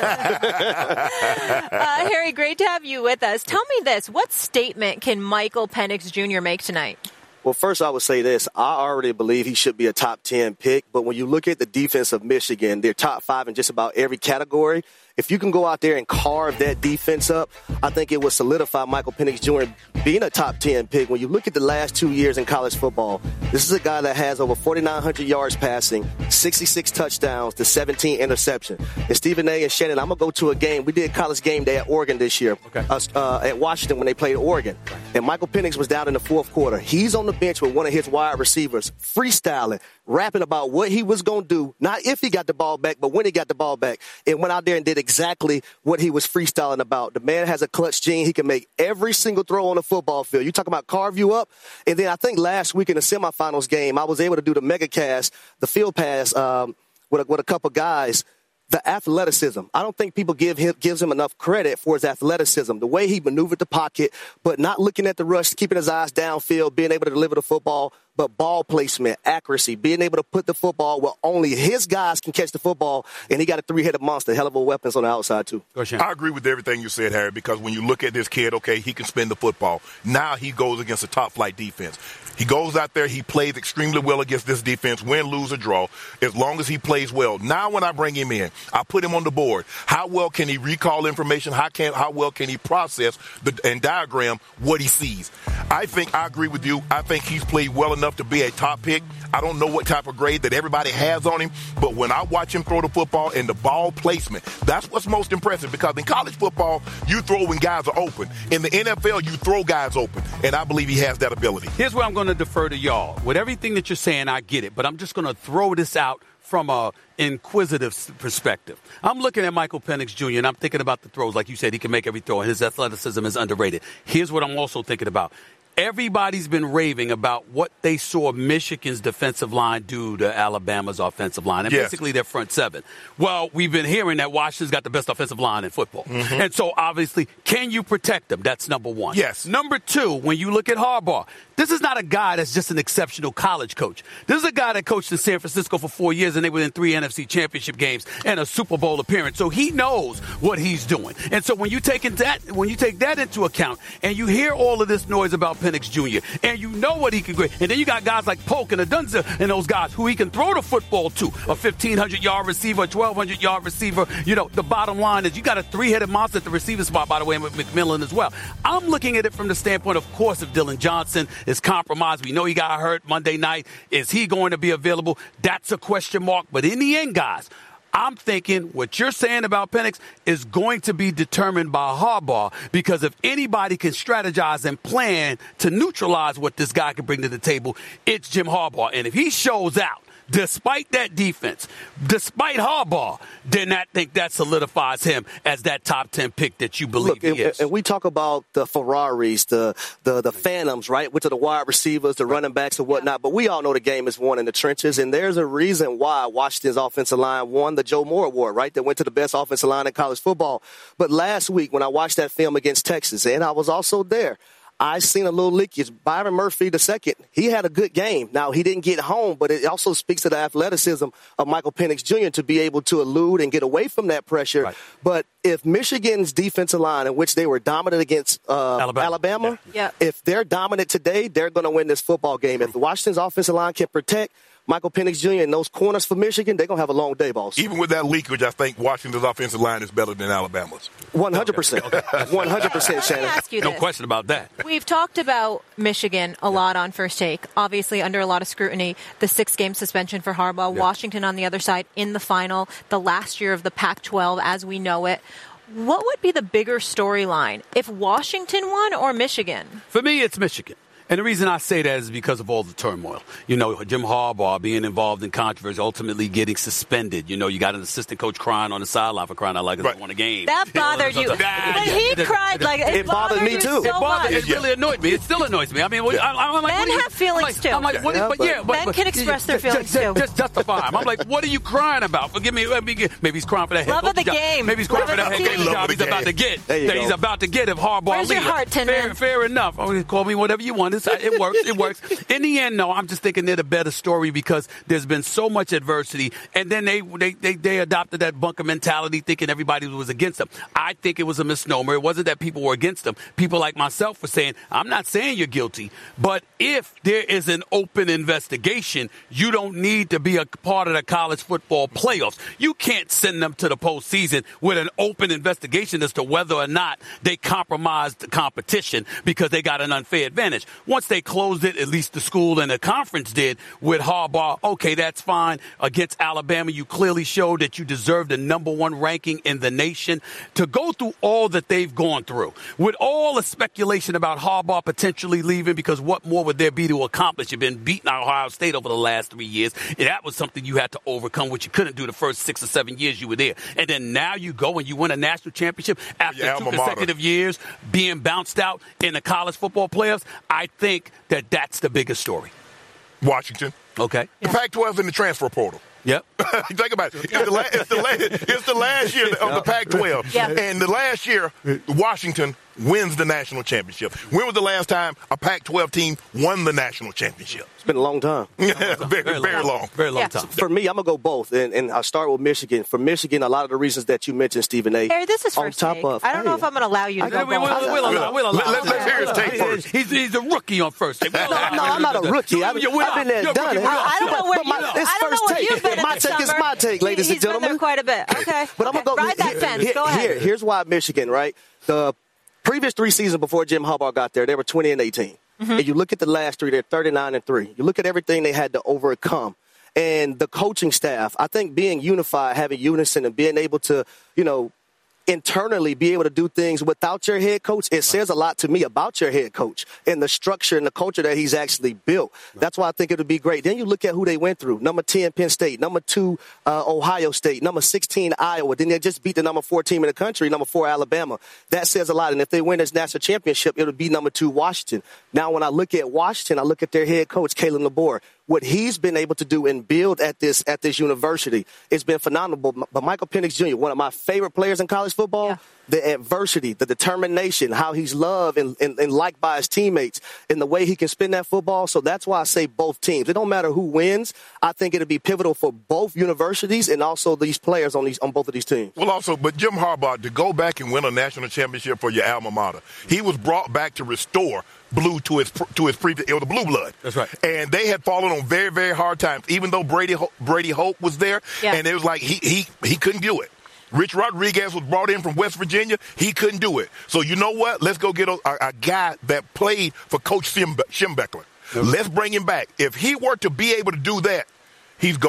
uh, Harry, great to have you with us. Tell me this. What statement can Michael Penix Junior make tonight? Well, first I would say this. I already believe he should be a top ten pick. But when you look at the defense of Michigan, they're top five in just about every category. If you can go out there and carve that defense up, I think it would solidify Michael Penix Junior being a top ten pick. When you look at the last two years in college football, this is a guy that has over forty-nine hundred yards passing, sixty-six touchdowns to seventeen interceptions. And Stephen A. and Shannon, I'm going to go to a game. We did college game day at Oregon this year, okay. uh, uh, at Washington when they played Oregon. And Michael Penix was down in the fourth quarter. He's on the bench with one of his wide receivers, freestyling, rapping about what he was going to do, not if he got the ball back, but when he got the ball back, and went out there and did exactly what he was freestyling about. The man has a clutch gene. He can make every single throw on the football field. You talk about carve you up. And then I think last week in the semifinals game, I was able to do the mega cast, the field pass um, with, a, with a couple guys. The athleticism. I don't think people give him gives him enough credit for his athleticism, the way he maneuvered the pocket, but not looking at the rush, keeping his eyes downfield, being able to deliver the football, but ball placement, accuracy, being able to put the football where only his guys can catch the football, and he got a three-headed monster, hell of a weapons on the outside, too. I agree with everything you said, Harry, because when you look at this kid, okay, he can spin the football. Now he goes against a top-flight defense. He goes out there, he plays extremely well against this defense, win, lose, or draw, as long as he plays well. Now when I bring him in, I put him on the board. How well can he recall information? How can how well can he process the, and diagram what he sees? I think I agree with you. I think he's played well enough to be a top pick. I don't know what type of grade that everybody has on him, but when I watch him throw the football and the ball placement, that's what's most impressive, because in college football, you throw when guys are open. In the N F L, you throw guys open, and I believe he has that ability. Here's where I'm going to defer to y'all. With everything that you're saying, I get it, but I'm just going to throw this out from a inquisitive perspective. I'm looking at Michael Penix Junior, and I'm thinking about the throws. Like you said, he can make every throw, and his athleticism is underrated. Here's what I'm also thinking about. Everybody's been raving about what they saw Michigan's defensive line do to Alabama's offensive line, and yes. basically their front seven. Well, we've been hearing that Washington's got the best offensive line in football. Mm-hmm. And so, obviously, can you protect them? That's number one. Yes. Number two, when you look at Harbaugh, this is not a guy that's just an exceptional college coach. This is a guy that coached in San Francisco for four years, and they were in three N F C championship games and a Super Bowl appearance. So he knows what he's doing. And so when you take that, when you take that into account, and you hear all of this noise about Penix Junior, and you know what he can do, and then you got guys like Polk and Adunza and those guys who he can throw the football to, a fifteen hundred yard receiver, a twelve hundred yard receiver. You know, the bottom line is you got a three-headed monster at the receiver spot, by the way, with McMillan as well. I'm looking at it from the standpoint, of course, if Dylan Johnson is compromised. We know he got hurt Monday night. Is he going to be available? That's a question mark. But in the end, guys, I'm thinking what you're saying about Penix is going to be determined by Harbaugh, because if anybody can strategize and plan to neutralize what this guy can bring to the table, it's Jim Harbaugh. And if he shows out, despite that defense, despite Harbaugh, then I think that solidifies him as that top ten pick that you believe Look, he and, is. And we talk about the Ferraris, the, the the Phantoms, right, which are the wide receivers, the running backs and whatnot. But we all know the game is won in the trenches, and there's a reason why Washington's offensive line won the Joe Moore Award, right, that went to the best offensive line in college football. But last week when I watched that film against Texas, and I was also there, I seen a little leakage. Byron Murphy the second, he had a good game. Now, he didn't get home, but it also speaks to the athleticism of Michael Penix Junior to be able to elude and get away from that pressure. Right. But if Michigan's defensive line, in which they were dominant against uh, Alabama, Alabama yeah. if they're dominant today, they're going to win this football game. If Washington's offensive line can protect Michael Penix Junior and those corners for Michigan, they're going to have a long day, boss. Even with that leakage, I think Washington's offensive line is better than Alabama's. one hundred percent. one hundred percent, Shannon. Let me ask you No this. question about that. We've talked about Michigan a lot on First Take, obviously under a lot of scrutiny. The six-game suspension for Harbaugh, Yeah. Washington on the other side in the final, the last year of the Pac twelve as we know it. What would be the bigger storyline, if Washington won or Michigan? For me, it's Michigan. And the reason I say that is because of all the turmoil. You know, Jim Harbaugh being involved in controversy, ultimately getting suspended. You know, you got an assistant coach crying on the sideline for crying out like Right. they won a game. That bothered you. But he cried like it, It bothered me you too. So It bothered, much. it really annoyed me. It still annoys me. I mean, what, I, I'm like, Men what are you- have feelings, I'm like, too. I'm like, what, Yeah, but, but- yeah, but, Men but- can express their just- feelings, just, too. Just justify him. I'm like, what are you crying about? Forgive me. Maybe he's crying for that head Love of coaching the job. game. Maybe he's crying Love for of that the head coaching game. job Love of he's the about to game. get. There you That go. he's about to get if Harbaugh Where's your leaves. heart, Tin fair, Man? fair enough. I mean, call me whatever you want. It's, it works. It works. In the end, no, I'm just thinking they're the better story because there's been so much adversity, and then they they they, they adopted that bunker mentality, thinking everybody was against them. I think it was a misnomer. It wasn't that people were against them. People like myself were saying, I'm not saying you're guilty, but if there is an open investigation, you don't need to be a part of the college football playoffs. You can't send them to the postseason with an open investigation as to whether or not they compromised the competition because they got an unfair advantage. Once they closed it, at least the school and the conference did with Harbaugh, okay, that's fine. Against Alabama, you clearly showed that you deserve the number one ranking in the nation. To go through all that they've gone through, with all the speculation about Harbaugh potentially leaving, because what more would there be to accomplish? You've been beating Ohio State over the last three years, and that was something you had to overcome, which you couldn't do the first six or seven years you were there. And then now you go and you win a national championship after Your two alma mater. consecutive years being bounced out in the college football playoffs. I think that that's the biggest story. Washington. Okay. The Pac twelve is in the transfer portal. Yep. Think about it. It's the, la- it's, the la- it's the last year of the Pac twelve. Yeah. And the last year, Washington wins the national championship. When was the last time a Pac twelve team won the national championship? It's been a long time. Yeah, very, very long. Very long Yeah. time. For me, I'm going to go both, and, and I'll start with Michigan. For Michigan, a lot of the reasons that you mentioned, Stephen A. Harry, this is on first top take. of, I don't know hey, if I'm going to allow you to I go got- We'll, both. we'll, we'll allow, we'll allow. Let- let's hear his take first. He's, he's a rookie on first take. We'll No, allow no, him. I'm not a rookie. I've, You're- we're I've been there, you're a done rookie. it. We're I don't know where But my- you. it's I don't know first where take. you've been. My in the take is summer. my take, ladies He's and gentlemen. been there quite a bit. Okay. But I'm okay. gonna go Ride that here, fence. here- Go ahead. here- here's why Michigan, right? The previous three seasons before Jim Harbaugh got there, they were twenty and eighteen. Mm-hmm. And you look at the last three, they're thirty-nine and three. You look at everything they had to overcome. And the coaching staff, I think being unified, having unison, and being able to, you know, internally be able to do things without your head coach, it says a lot to me about your head coach and the structure and the culture that he's actually built. That's why I think it would be great. Then you look at who they went through. Number ten, Penn State. Number two, uh, Ohio State. Number sixteen, Iowa. Then they just beat the number four team in the country, number four, Alabama. That says a lot. And if they win this national championship, it would be number two, Washington. Now, when I look at Washington, I look at their head coach, Kalen DeBoer. What he's been able to do and build at this at this university, it's been phenomenal. But, but Michael Penix Junior, one of my favorite players in college football, Yeah. the adversity, the determination, how he's loved and, and, and liked by his teammates, and the way he can spin that football. So that's why I say both teams. It don't matter who wins. I think it'll be pivotal for both universities and also these players on these on both of these teams. Well, also, but Jim Harbaugh, to go back and win a national championship for your alma mater, he was brought back to restore blue to his to his previous, it was the blue blood. That's right. And they had fallen on very, very hard times, even though Brady Brady Hoke was there. Yeah. And it was like he he he couldn't do it. Rich Rodriguez was brought in from West Virginia. He couldn't do it. So you know what? Let's go get a, a, a guy that played for Coach Schembe- Schembechler. Let's bring him back. If he were to be able to do that, he's golden.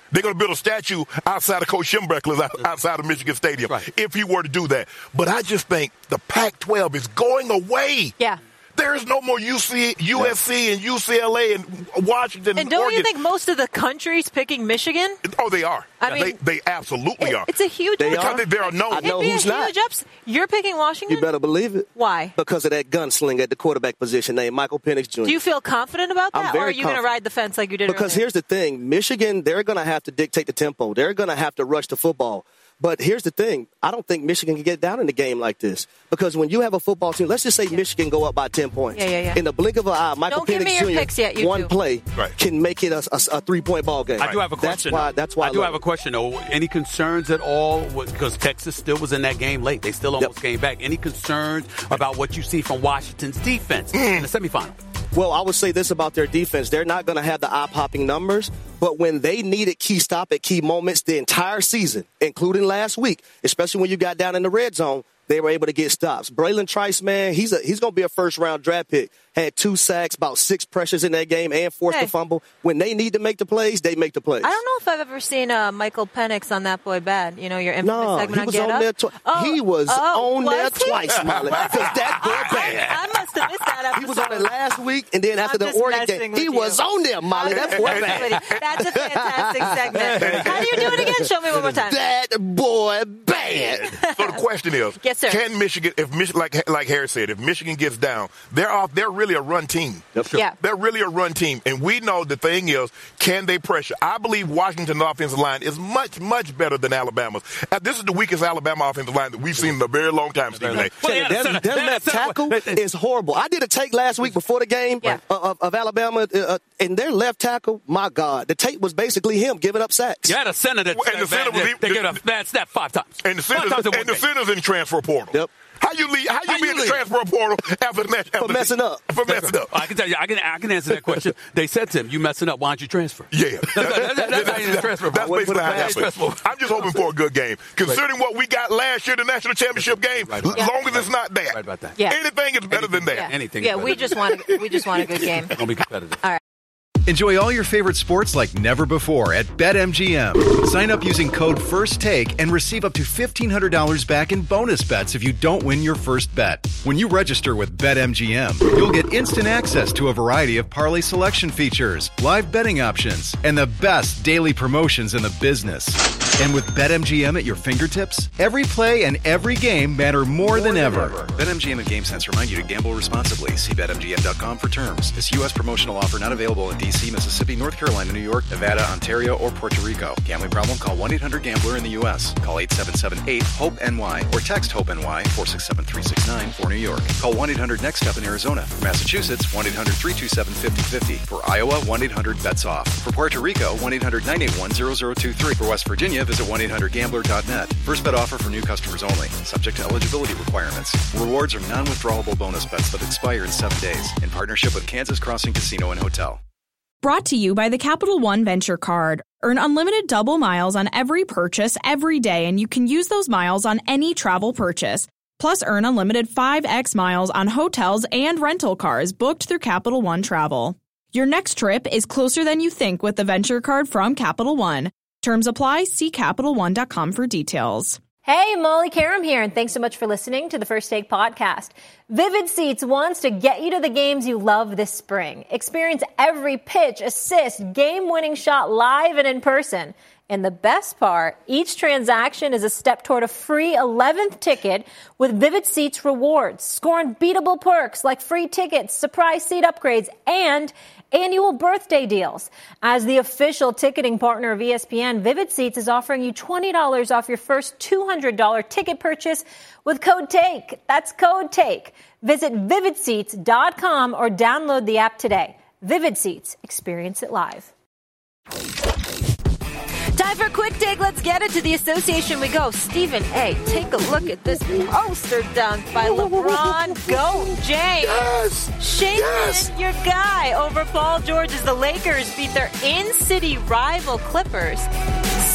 They're going to build a statue outside of Coach Schembechler's outside of Michigan Stadium right. if he were to do that. But I just think the Pac twelve is going away. Yeah. There is no more U C, U S C and U C L A and Washington. And don't Oregon. you think most of the country's picking Michigan? Oh, they are. I they, mean, they absolutely it, are. It's a huge. They because are? they, they are known. I know It'd be who's a not. huge ups. You're picking Washington? You better believe it. Why? Because of that gunslinger at the quarterback position named Michael Penix Junior Do you feel confident about that, I'm very or are you going to confident. ride the fence like you did Because earlier? here's the thing. Michigan, they're going to have to dictate the tempo. They're going to have to rush the football. But here's the thing. I don't think Michigan can get down in a game like this. Because when you have a football team, let's just say yeah. Michigan go up by ten points. Yeah, yeah, yeah. In the blink of an eye, Michael Don't give me Penix your Junior picks yet, you one two. play Right. can make it a, a, a three-point ball game. I do have a question. That's why. though. That's why I, I do love have a it. question though. Any concerns at all? Because Texas still was in that game late. They still almost Yep. came back. Any concerns about what you see from Washington's defense in the semifinal? Well, I would say this about their defense. They're not going to have the eye-popping numbers, but when they needed key stop at key moments the entire season, including last week, especially when you got down in the red zone, they were able to get stops. Braylon Trice, man, he's a, he's going to be a first-round draft pick. Had two sacks, about six pressures in that game, and forced Hey. a fumble. When they need to make the plays, they make the plays. I don't know if I've ever seen uh, Michael Penix on That Boy Bad. You know, your infamous No, segment he on was Get on Up. there twi- Oh, he was oh, on was there he? twice, Molly. Because that boy bad. I must have missed that episode. He was on it last week, and then after I'm the just Oregon messing game, with he you. was on there, Molly. That boy bad. That's a fantastic segment. How do you do it again? Show me one more time. That boy bad. So the question is, Yes, sir. can Michigan, if Mich- like like Harry said, if Michigan gets down, they're off. They're really a run team. Yep. Yeah. They're really a run team, and we know the thing is, can they pressure? I believe Washington's offensive line is much, much better than Alabama's. Uh, this is the weakest Alabama offensive line that we've seen in a very long time, Stephen A. Well, yeah, Their, center- their yeah, left center- tackle is horrible. I did a take last week before the game Yeah. uh, of, of Alabama, uh, uh, and their left tackle, my God, the tape was basically him giving up sacks. You had a center that, And the center was- that, that gave a bad snap five times. And the Five center's, times in one and the game. center's in transfer portal. Yep. How you leave? How you How be you in the leave? transfer portal after the match? For messing up. For messing up. I can tell you, I can, I can answer that question. They said to him, "You messing up? Why don't you transfer?" Yeah, That's- that's- that's how you transfer. That's Wait, basically put a how bad it happens. transfer. I'm just hoping for a good game, considering what we got last year, the national championship game. Right. As Yeah. long as it's not that, Right about that. Yeah. anything is better than that. Yeah. Anything Yeah, is we better just than want a, we just want a good game. Don't be competitive. All right. Enjoy all your favorite sports like never before at BetMGM. Sign up using code FIRSTTAKE and receive up to fifteen hundred dollars back in bonus bets if you don't win your first bet. When you register with BetMGM, you'll get instant access to a variety of parlay selection features, live betting options, and the best daily promotions in the business. And with BetMGM at your fingertips, every play and every game matter more, than, ever. BetMGM and GameSense remind you to gamble responsibly. See Bet M G M dot com for terms. This U S promotional offer not available in D C, Mississippi, North Carolina, New York, Nevada, Ontario, or Puerto Rico. Gambling problem? Call one eight hundred gambler in the U S. Call eight seven seven eight hope N Y or text HOPE-NY four six seven three six nine for New York. Call one eight hundred next step in Arizona. For Massachusetts, one eight hundred three two seven five zero five zero. For Iowa, one eight hundred bets off. For Puerto Rico, one eight hundred nine eight one zero zero two three. For West Virginia, visit one eight hundred gambler dot net. First bet offer for new customers only. Subject to eligibility requirements. Rewards are non-withdrawable bonus bets that expire in seven days. In partnership with Kansas Crossing Casino and Hotel. Brought to you by the Capital One Venture Card. Earn unlimited double miles on every purchase every day, and you can use those miles on any travel purchase. Plus, earn unlimited five x miles on hotels and rental cars booked through Capital One Travel. Your next trip is closer than you think with the Venture Card from Capital One. Terms apply. See Capital One dot com for details. Hey, Molly Karam here, and thanks so much for listening to the First Take podcast. Vivid Seats wants to get you to the games you love this spring. Experience every pitch, assist, game-winning shot live and in person. And the best part, each transaction is a step toward a free eleventh ticket with Vivid Seats rewards. Score unbeatable perks like free tickets, surprise seat upgrades, and annual birthday deals. As the official ticketing partner of E S P N, Vivid Seats is offering you twenty dollars off your first two hundred dollars ticket purchase with code TAKE. That's code TAKE. Visit vivid seats dot com or download the app today. Vivid Seats. Experience it live. Time for a quick take. Let's get it. To the association we go. Stephen A., take a look at this poster dunk by LeBron Goat James. Yes! Shaking Yes! your guy over Paul George as the Lakers beat their in-city rival Clippers.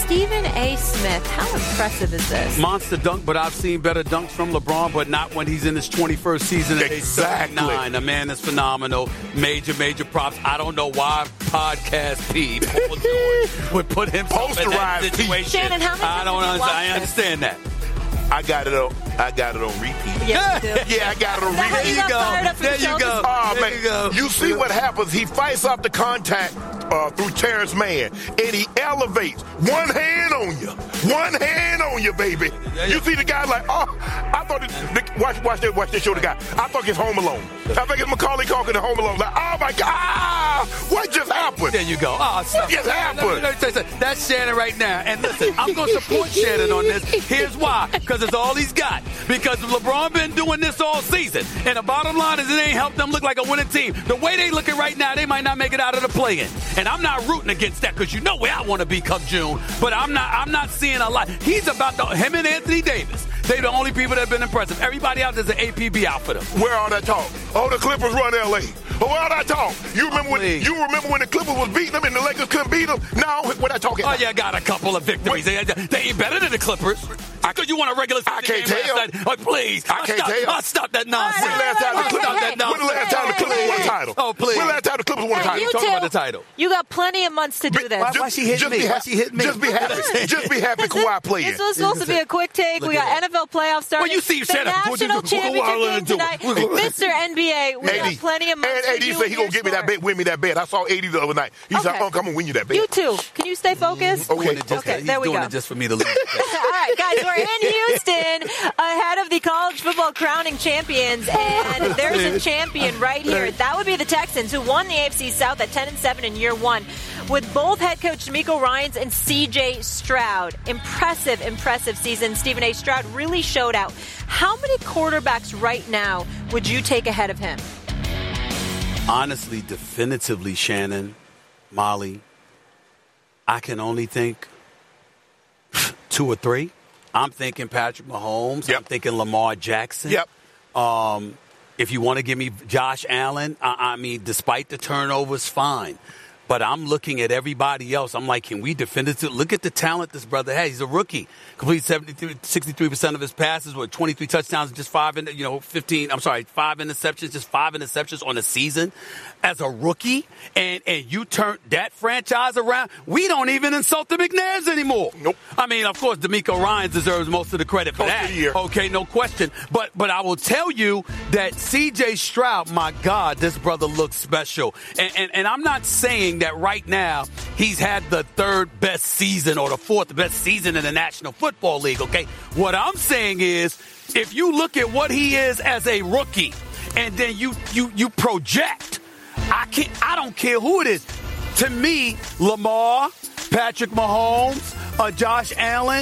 Stephen A. Smith, how impressive is this? Monster dunk, but I've seen better dunks from LeBron, but not when he's in his twenty-first season at exactly. age thirty-nine. The man is phenomenal. Major, major props. I don't know why Podcast P Paul George would put himself in that situation. Shannon, how many I don't understand. I understand that. I got it on. I got it on repeat. Yes, you do. Yeah, I got it on That's repeat. There you go. There the you go. Oh, there man. you go. You see what happens? He fights off the contact uh, through Terrence Mann, and he elevates one hand on you. One hand on you, baby. Yeah, yeah. You see the guy like, oh, I thought, it, the, watch, watch, that, watch that show, the guy. I thought it's Home Alone. I think it's Macaulay Culkin in Home Alone. Like, oh, my God. Ah, what just happened? There you go. Oh, what just happened? Let me tell you something. That's Shannon right now. And listen, I'm going to support Shannon on this. Here's why. Because it's all he's got. Because LeBron been doing this all season. And the bottom line is it ain't helped them look like a winning team. The way they looking right now, they might not make it out of the play-in. And I'm not rooting against that because you know where I want to be come June. But I'm not I'm not seeing a lot. He's about to, him and Anthony Davis. They the only people that have been impressive. Everybody else is an A P B out for them. Where all that talk? Oh, the Clippers run L A. Oh, where all that talk? You remember Oh, when please. you remember when the Clippers was beating them and the Lakers couldn't beat them? No, what I talking Oh, about? yeah, got a couple of victories. They, they ain't better than the Clippers. Because you want a regular season I can't game tell. last night. Oh, please. I can't stop, tell. I'll stop that nonsense. When the last time the Hey, Clippers, hey, hey. when the last time the Clippers won a title? Oh, please. When the last time the Clippers won a Hey, title? you Talk two, about the title. You got plenty of months to do this. Why- why she hitting just me? Be Why happy. she hitting me? Just be happy. Just be happy Kawhi playing. This was supposed to be a quick take. Look We at got that. N F L playoffs starting. Well, you see, the shut up. What you national do? championship What game do? tonight. Mister N B A, we got plenty of months and for A D you said and he gonna your give me that sport. bet, win me that bet. I saw A D the other night. He said, Okay. "Unc, I'm gonna win you that bet." You too. Can you stay focused? Okay. Doing it just, Okay, he's there we doing go. it just for me to lose. All right, guys, we're in Houston ahead of the college football crowning champions, and there's a champion right here. That would be the Texans, who won the A F C South at ten and seven in year one, with both head coach DeMeco Ryans and C J Stroud. Impressive, impressive season. Stephen A. Stroud really showed out. How many quarterbacks right now would you take ahead of him? Honestly, definitively, Shannon, Molly, I can only think two or three. I'm thinking Patrick Mahomes. Yep. I'm thinking Lamar Jackson. Yep. Um, if you want to give me Josh Allen, I, I mean, despite the turnovers, fine. But I'm looking at everybody else. I'm like, can we definitively look at the talent this brother has? He's a rookie. Complete seventy-three, sixty-three percent of his passes with twenty-three touchdowns, just five, in, you know, fifteen. I'm sorry, five interceptions, just five interceptions on a season as a rookie. And and you turn that franchise around. We don't even insult the McNairs anymore. Nope. I mean, of course, DeMeco Ryans deserves most of the credit for Coach that. of the year. Okay, no question. But but I will tell you that C J Stroud, my God, this brother looks special. And, and and I'm not saying that right now he's had the third best season or the fourth best season in the National Football League, okay? What I'm saying is, if you look at what he is as a rookie and then you you you project, I can't I don't care who it is. To me, Lamar, Patrick Mahomes, uh, Josh Allen,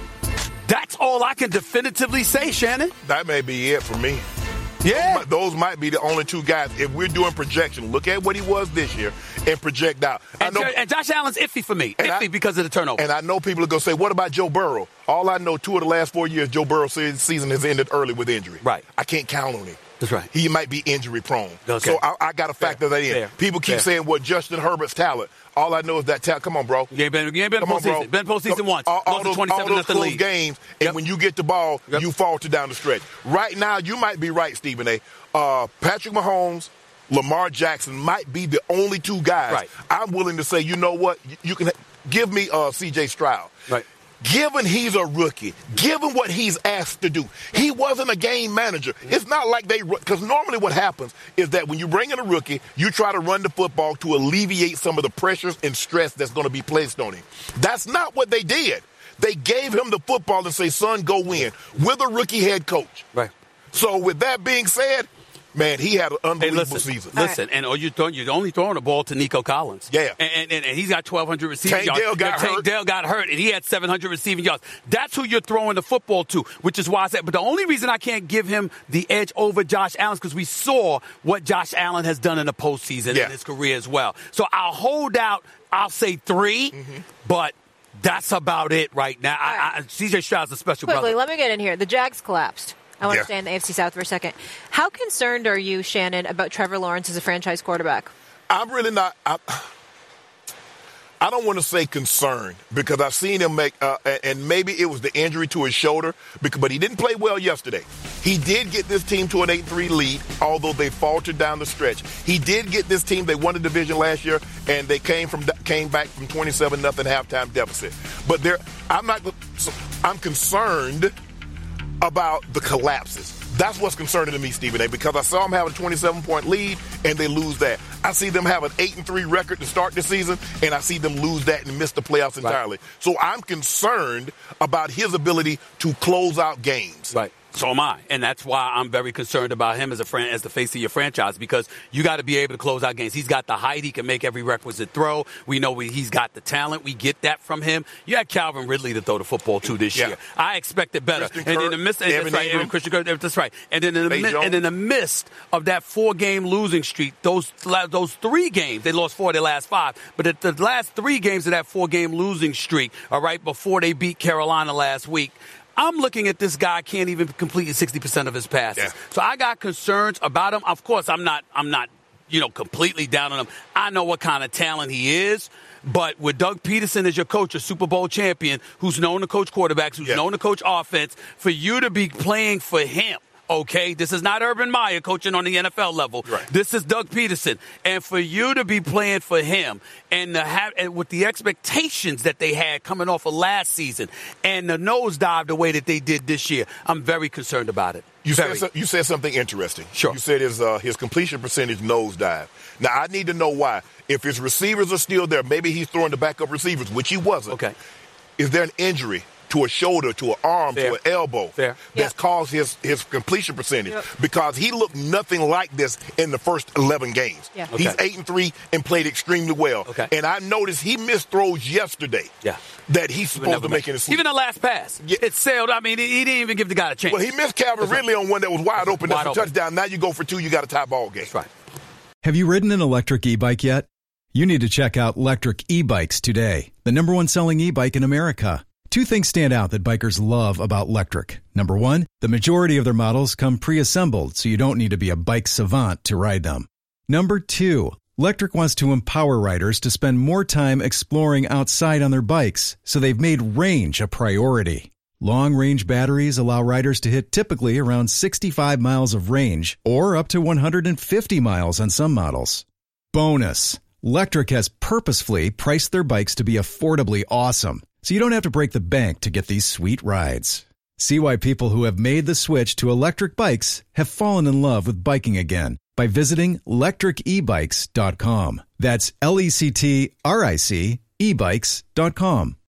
that's all I can definitively say, Shannon. That may be it for me. Yeah. Those, those might be the only two guys. If we're doing projection, look at what he was this year and project out. I And, know, Jo- and Josh Allen's iffy for me. And Iffy I- because of the turnover. and I know people are going to say, what about Joe Burrow? All I know, two of the last four years, Joe Burrow's se- season has ended early with injury. Right. I can't count on him. That's right. He might be injury prone. Okay. So I, I got to factor Fair. that in. Fair. People keep Fair. saying, well, Justin Herbert's talent. All I know is that talent. Come on, bro. You ain't been, you ain't been in Come on, bro. postseason. Been in postseason Come- once. All, all Lost a those, twenty-seven all those nothing close lead. games, and Yep. when you get the ball, Yep. you falter down the stretch. Right now, you might be right, Stephen A. Uh, Patrick Mahomes, Lamar Jackson might be the only two guys. Right. I'm willing to say, you know what? You, you can give me uh, C J Stroud. Right. Given he's a rookie, given what he's asked to do, he wasn't a game manager. It's not like they, because normally what happens is that when you bring in a rookie, you try to run the football to alleviate some of the pressures and stress that's going to be placed on him. That's not what they did. They gave him the football and say, son, go win, with a rookie head coach. Right. So with that being said, man, he had an Hey, unbelievable listen, season. listen, and are you throwing, you're only throwing the ball to Nico Collins. Yeah. And, and, and he's got twelve hundred receiving Tank yards. Dell got Tank hurt. Dell got hurt, and he had seven hundred receiving yards. That's who you're throwing the football to, which is why I said, but the only reason I can't give him the edge over Josh Allen is because we saw what Josh Allen has done in the postseason Yeah. in his career as well. So I'll hold out, I'll say three, Mm-hmm. but that's about it right now. I, I, C J Stroud's a special Quickly, brother. let me get in here. The Jags collapsed. I want Yeah. to stay in the A F C South for a second. How concerned are you, Shannon, about Trevor Lawrence as a franchise quarterback? I'm really not. I, I don't want to say concerned because I've seen him make, uh, and maybe it was the injury to his shoulder, because, but he didn't play well yesterday. He did get this team to an eight three lead, although they faltered down the stretch. He did get this team. They won the division last year, and they came from came back from twenty-seven nothing halftime deficit. But there, I'm not. I'm concerned about the collapses. That's what's concerning to me, Stephen A., because I saw them have a twenty-seven point lead, and they lose that. I see them have an eight and three record to start the season, and I see them lose that and miss the playoffs entirely. Right. So I'm concerned about his ability to close out games. Right. So am I, and that's why I'm very concerned about him as a fran- as the face of your franchise, because you got to be able to close out games. He's got the height; he can make every requisite throw. We know we, he's got the talent. We get that from him. You had Calvin Ridley to throw the football to this yeah. year. I expected better. Christian and Kirk, in the midst, that's right, and Christian Kirk, that's right. And then in the, mi- and in the midst of that four-game losing streak, those those three games, they lost four of their last five, but at the last three games of that four-game losing streak, all right, before they beat Carolina last week, I'm looking at this guy can't even complete sixty percent of his passes. Yeah. So I got concerns about him. Of course, I'm not, I'm not, you know, completely down on him. I know what kind of talent he is. But with Doug Peterson as your coach, a Super Bowl champion, who's known to coach quarterbacks, who's yeah. known to coach offense, for you to be playing for him, okay? This is not Urban Meyer coaching on the N F L level. Right. This is Doug Peterson. And for you to be playing for him and, to have, and with the expectations that they had coming off of last season and the nosedive the way that they did this year, I'm very concerned about it. You said, so, you said something interesting. Sure. You said his uh, his completion percentage nosedive. Now, I need to know why. If his receivers are still there, maybe he's throwing the backup receivers, which he wasn't. Okay. Is there an injury to a shoulder, to an arm, Fair. to an elbow Fair. that's Yep. caused his, his completion percentage? Yep. Because he looked nothing like this in the first eleven games. Yeah. He's Okay. eight and three and played extremely well. Okay. And I noticed he missed throws yesterday Yeah. that he's supposed to make in the season. Even the last pass. Yeah. It sailed. I mean, he didn't even give the guy a chance. Well, he missed Calvin Ridley on one that was wide open. That's Wide a open. touchdown. Now you go for two, you got a tie ball game. That's right. Have you ridden an electric e-bike yet? You need to check out Lectric E-Bikes today, the number one selling e-bike in America. Two things stand out that bikers love about Lectric. Number one, the majority of their models come pre-assembled, so you don't need to be a bike savant to ride them. Number two, Lectric wants to empower riders to spend more time exploring outside on their bikes, so they've made range a priority. Long-range batteries allow riders to hit typically around sixty-five miles of range, or up to one hundred fifty miles on some models. Bonus, Lectric has purposefully priced their bikes to be affordably awesome, so you don't have to break the bank to get these sweet rides. See why people who have made the switch to electric bikes have fallen in love with biking again by visiting lectric e bikes dot com. That's L E C T R I C e bikes dot com.